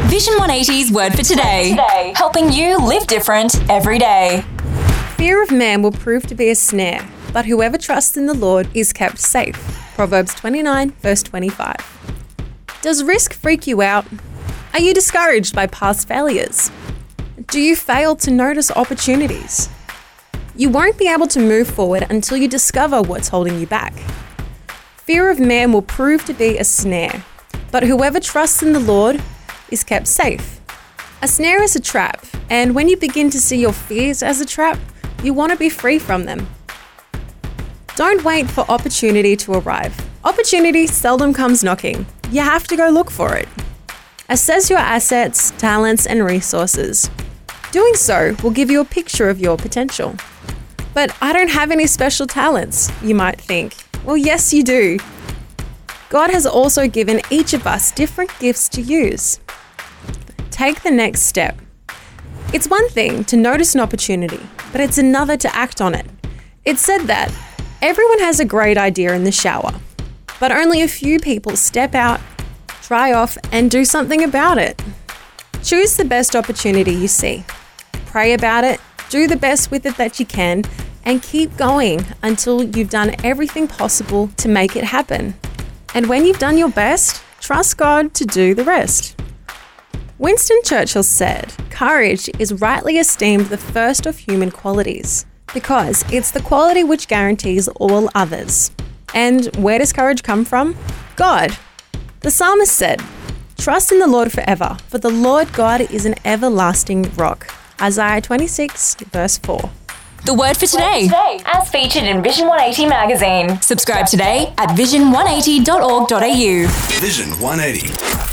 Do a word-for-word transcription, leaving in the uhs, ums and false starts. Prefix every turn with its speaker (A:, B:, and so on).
A: Vision one eighty's Word for Today, helping you live different every day.
B: Fear of man will prove to be a snare, but whoever trusts in the Lord is kept safe. Proverbs twenty-nine, verse twenty-five. Does risk freak you out? Are you discouraged by past failures? Do you fail to notice opportunities? You won't be able to move forward until you discover what's holding you back. Fear of man will prove to be a snare, but whoever trusts in the Lord is kept safe. A snare is a trap, and when you begin to see your fears as a trap, you want to be free from them. Don't wait for opportunity to arrive. Opportunity seldom comes knocking. You have to go look for it. Assess your assets, talents, and resources. Doing so will give you a picture of your potential. But I don't have any special talents, you might think. Well, yes, you do. God has also given each of us different gifts to use. Take the next step. It's one thing to notice an opportunity, but it's another to act on it. It's said that everyone has a great idea in the shower, but only a few people step out, try off, and do something about it. Choose the best opportunity you see. Pray about it, do the best with it that you can, and keep going until you've done everything possible to make it happen. And when you've done your best, trust God to do the rest. Winston Churchill said, "Courage is rightly esteemed the first of human qualities, because it's the quality which guarantees all others." And where does courage come from? God. The psalmist said, "Trust in the Lord forever, for the Lord God is an everlasting rock." Isaiah twenty-six, verse four.
A: The Word for Today,
C: Today, as featured in Vision one eighty magazine.
A: Subscribe today at vision one eighty dot org dot a u.
D: Vision one eighty.